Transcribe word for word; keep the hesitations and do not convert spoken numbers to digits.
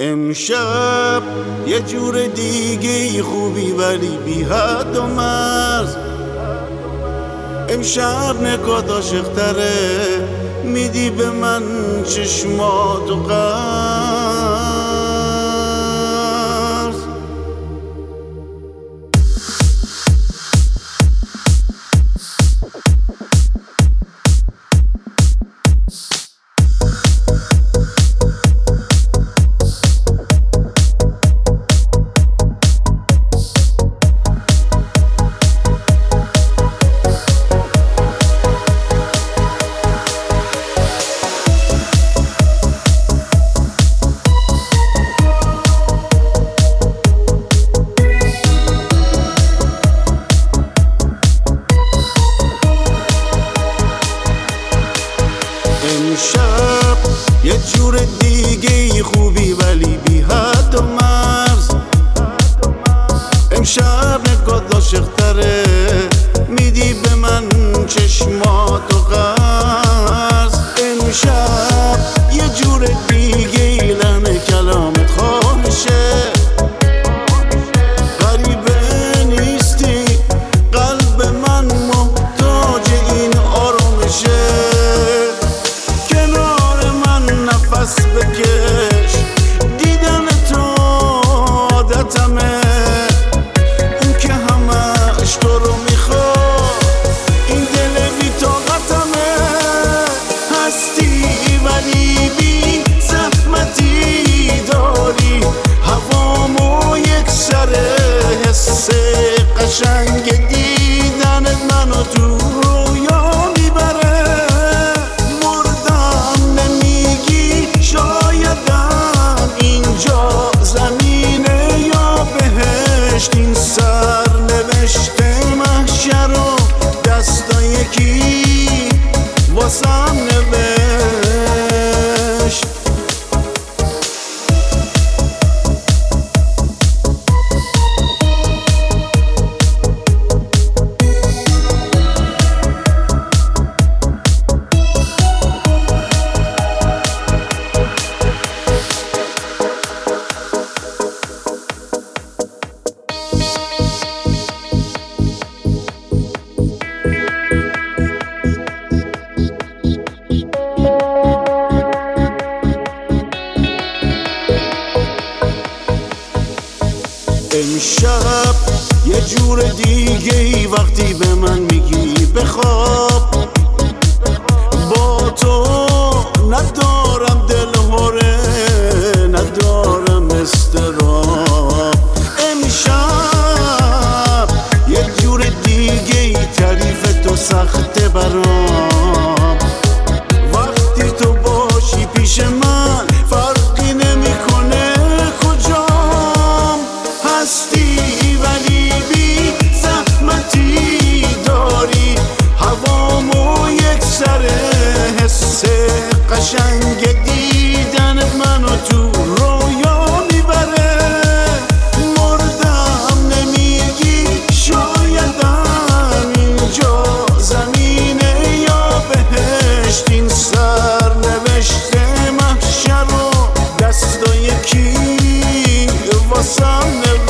امشب یه جور دیگه خوبی ولی بی حد و مرز. امشب نگات عاشق‌تره، میدی به من چشمات و قرض. امشب یه جور دیگه خوبی ولی بی حد و مرز. امشب نگات عاشق‌تره، میدی به من چشمات و قرض. امشب یه جور دیگه لحن کلامت خواهشه، غریبه نیستی قلب من محتاج این آرامشه. نفس بکش، دیدن تو عادتمه، اون که همش تو رو میخواد، این دل بی طاقتمه. هستی ولی بی زحمتی داری، هوامو یک سره، حس قشنگ دیدنت منو تو رویا میبره. این سر نوشته محشر و دستا یکی واسم نوشت. امشب یه جور دیگه ای وقتی به من میگی بخواب، با تو ندارم دل هره، ندارم اضطراب. امشب یه جور دیگه ای تعریف تو سخته برام، وقتی تو باشی پیش من فرقی نمیکنه کجام. هستی ولی بی زحمتی داری، هوامو یک سره، حس قشنگ دیدنت منو تو رویا میبره. مردم نمیگی شایدم اینجا زمینه یا بهشت، این سر نوشته محشر و دستا یکی واسم